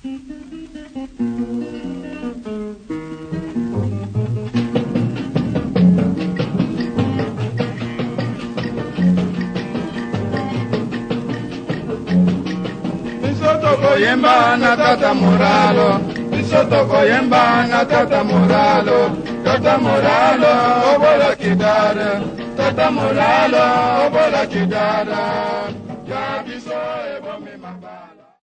Yemba na tata moralo, Bisoto yemba na tata moralo, obola kidara, tata moralo, obola kidara, ya biso ebo mi maba.